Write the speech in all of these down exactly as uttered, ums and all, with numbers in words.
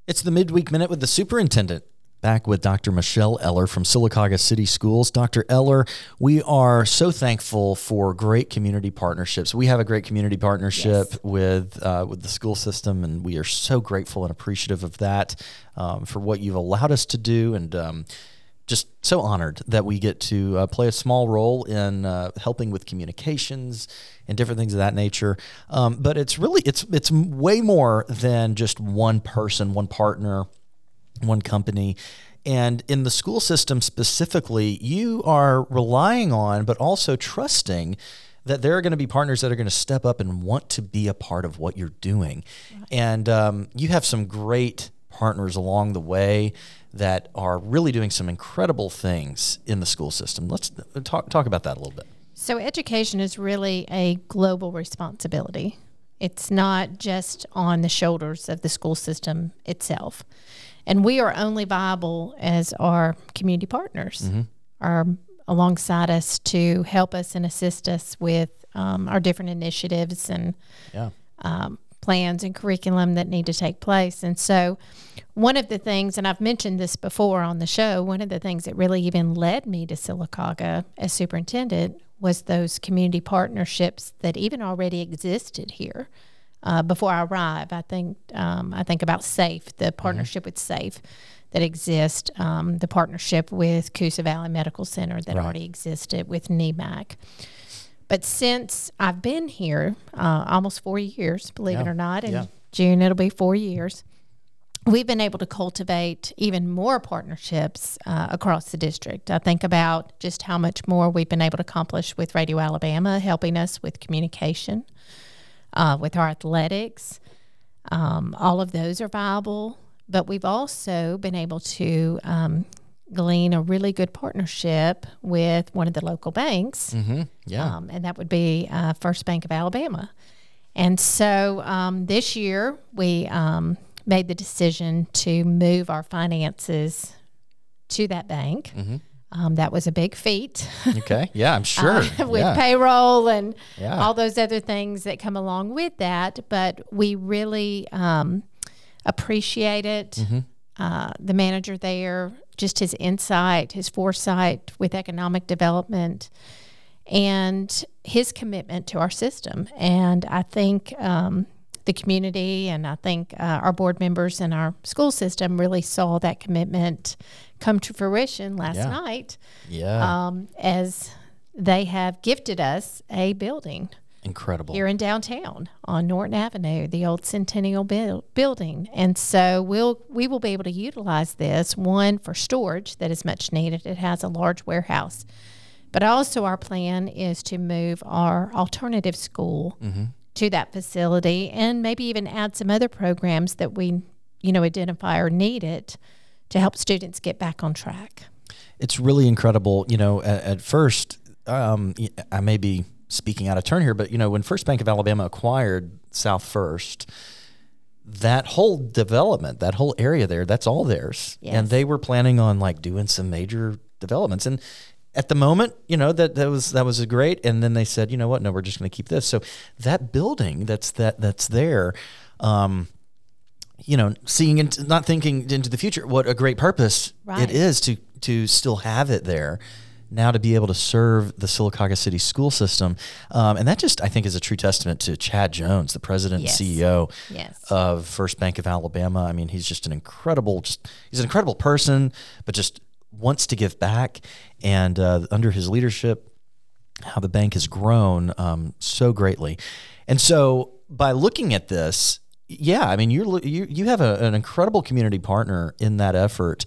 It's the Midweek Minute with the Superintendent. Back with Doctor Michelle Eller from Sylacauga City Schools. Doctor Eller, we are so thankful for great community partnerships. We have a great community partnership Yes. with uh, with the school system, and we are so grateful and appreciative of that um, for what you've allowed us to do, and um, just so honored that we get to uh, play a small role in uh, helping with communications and different things of that nature. Um, but it's really, it's it's way more than just one person, one partner, one company. And in the school system specifically, you are relying on, but also trusting that there are going to be partners that are going to step up and want to be a part of what you're doing. Right. And um, you have some great partners along the way that are really doing some incredible things in the school system. Let's talk talk about that a little bit. So education is really a global responsibility. It's not just on the shoulders of the school system itself. And we are only viable as our community partners mm-hmm. are alongside us to help us and assist us with um, our different initiatives and yeah. um, plans and curriculum that need to take place. And so one of the things, and I've mentioned this before on the show, one of the things that really even led me to Sylacauga as superintendent was those community partnerships that even already existed here. Uh, before I arrive, I think um, I think about SAFE, the partnership mm-hmm. with SAFE that exists, um, the partnership with Coosa Valley Medical Center that right. already existed with N E M A C. But since I've been here uh, almost four years, believe yeah. it or not, in yeah. June it'll be four years, we've been able to cultivate even more partnerships uh, across the district. I think about just how much more we've been able to accomplish with Radio Alabama, helping us with communication, uh, with our athletics. Um, all of those are viable, but we've also been able to um, glean a really good partnership with one of the local banks. Mm-hmm. Yeah. Um, and that would be uh, First Bank of Alabama. And so um, this year we um, made the decision to move our finances to that bank. Mm-hmm. Um, that was a big feat. Okay. Yeah, I'm sure. uh, with yeah. payroll and yeah. all those other things that come along with that. But we really um, appreciate it. Mm-hmm. Uh, the manager there, just his insight, his foresight with economic development, and his commitment to our system. And I think um, the community and I think uh, our board members and our school system really saw that commitment come to fruition last yeah. night yeah. um, as they have gifted us a building. Incredible. Here in downtown on Norton Avenue, the old Centennial build, building. And so we'll, we will be able to utilize this, one, for storage that is much needed. It has a large warehouse. But also our plan is to move our alternative school mm-hmm. to that facility and maybe even add some other programs that we, you know, identify are needed to help students get back on track. It's really incredible. You know, at, at first, um, I may be speaking out of turn here, but, you know, when First Bank of Alabama acquired South First, that whole development, that whole area there, that's all theirs. Yes. And they were planning on, like, doing some major developments. And at the moment, you know, that, that was that was a great. And then they said, you know what, no, we're just going to keep this. So that building that's that that's there, um, you know, seeing into, not thinking into the future, what a great purpose right. it is to to still have it there. Now to be able to serve the Sylacauga City school system. Um, and that just, I think, is a true testament to Chad Jones, the president yes. and C E O yes. of First Bank of Alabama. I mean, he's just an incredible, just he's an incredible person, but just wants to give back. And uh, under his leadership, how the bank has grown um, so greatly. And so by looking at this, yeah, I mean, you're, you you have a, an incredible community partner in that effort.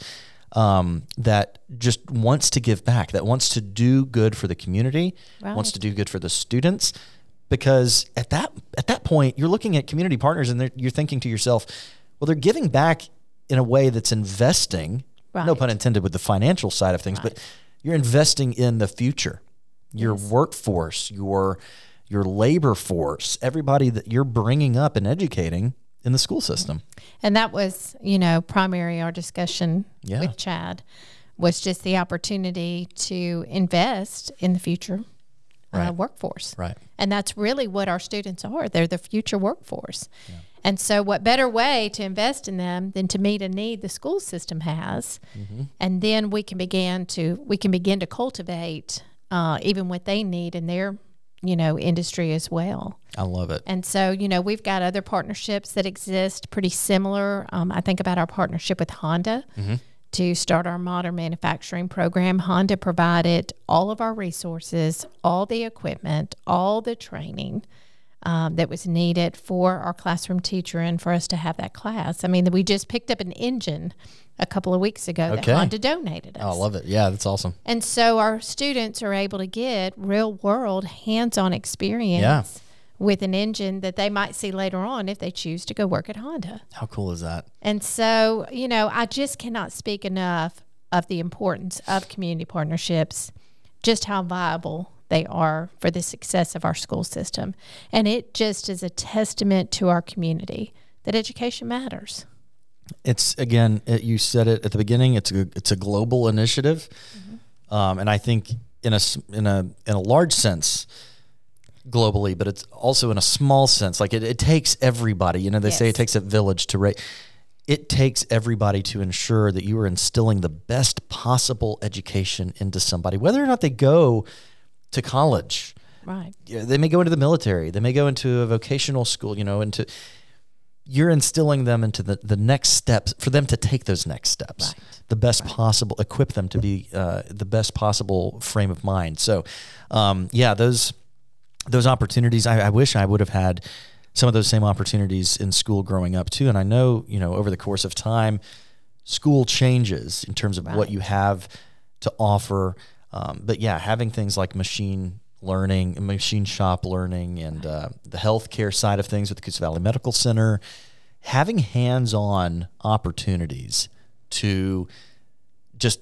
Um, that just wants to give back, that wants to do good for the community, right. wants to do good for the students, because at that at that point, you're looking at community partners and you're thinking to yourself, well, they're giving back in a way that's investing, right. no pun intended with the financial side of things, right. but you're investing in the future, your yes. workforce, your your labor force, everybody that you're bringing up and educating in the school system. And that was, you know, primary our discussion yeah. with Chad was just the opportunity to invest in the future right. uh, workforce. Right. And that's really what our students are. They're the future workforce. Yeah. And so what better way to invest in them than to meet a need the school system has, mm-hmm. and then we can begin to we can begin to cultivate uh, even what they need in their you know industry as well. I love it. And so you know we've got other partnerships that exist pretty similar. Um, I think about our partnership with Honda mm-hmm. to start our modern manufacturing program. Honda provided all of our resources, all the equipment, all the training Um, that was needed for our classroom teacher and for us to have that class. I mean, we just picked up an engine a couple of weeks ago okay. that Honda donated us. Oh, I love it. Yeah, that's awesome. And so our students are able to get real-world, hands-on experience yeah. with an engine that they might see later on if they choose to go work at Honda. How cool is that? And so, you know, I just cannot speak enough of the importance of community partnerships, just how viable they are for the success of our school system. And it just is a testament to our community that education matters. It's, again, it, you said it at the beginning, it's a, it's a global initiative. Mm-hmm. Um, and I think in a, in a, in a large sense, globally, but it's also in a small sense, like it, it takes everybody, you know, they yes. say it takes a village to raise. It takes everybody to ensure that you are instilling the best possible education into somebody, whether or not they go to college. Right. They may go into the military. They may go into a vocational school, you know, into you're instilling them into the, the next steps for them to take those next steps, right. the best right. possible, equip them to be uh, the best possible frame of mind. So, um, yeah, those those opportunities, I, I wish I would have had some of those same opportunities in school growing up too. And I know, you know, over the course of time, school changes in terms of right. what you have to offer. Um, but yeah, having things like machine learning, machine shop learning, and uh, the healthcare side of things with the Coosa Valley Medical Center, having hands-on opportunities to just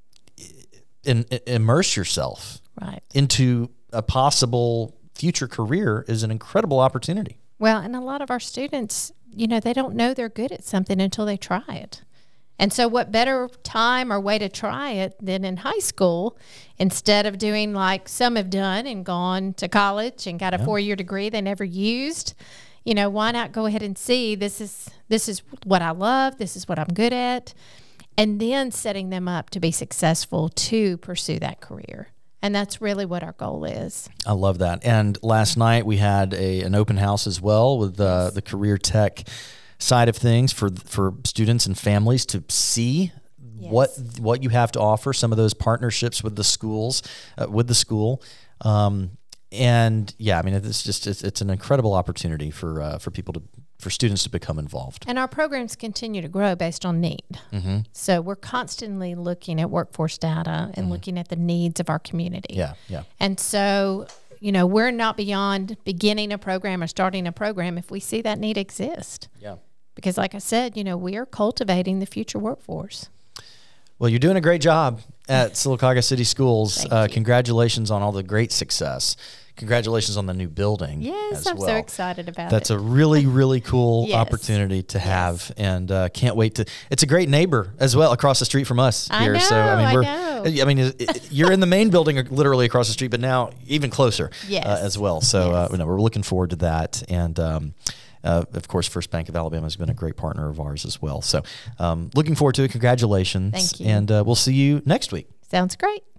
in, in, immerse yourself right. into a possible future career is an incredible opportunity. Well, and a lot of our students, you know, they don't know they're good at something until they try it. And so what better time or way to try it than in high school, instead of doing like some have done and gone to college and got a yeah. four-year degree they never used. You know, why not go ahead and see this is this is what I love, this is what I'm good at, and then setting them up to be successful to pursue that career. And that's really what our goal is. I love that. And last night we had a an open house as well with uh, yes. the career tech side of things for for students and families to see yes. what what you have to offer. Some of those partnerships with the schools, uh, with the school, um, and yeah, I mean it's just it's, it's an incredible opportunity for uh, for people to for students to become involved. And our programs continue to grow based on need. Mm-hmm. So we're constantly looking at workforce data and mm-hmm. looking at the needs of our community. Yeah, yeah. And so, you know, we're not beyond beginning a program or starting a program if we see that need exist. Yeah. Because like I said, you know, we are cultivating the future workforce. Well, you're doing a great job at Sylacauga City Schools. Thank Uh, you. Congratulations on all the great success. Congratulations on the new building. Yes, as I'm well. so excited about That's it. That's a really, really cool Yes. opportunity to have, Yes. and uh, can't wait to. It's a great neighbor as well across the street from us I here. know, so I mean, I we're. know. I mean, it, it, you're in the main building, literally across the street, but now even closer Yes. uh, as well. So Yes. uh, you know, we're looking forward to that, and. Um, Uh, of course, First Bank of Alabama has been a great partner of ours as well. So um, looking forward to it. Congratulations. Thank you. And uh, we'll see you next week. Sounds great.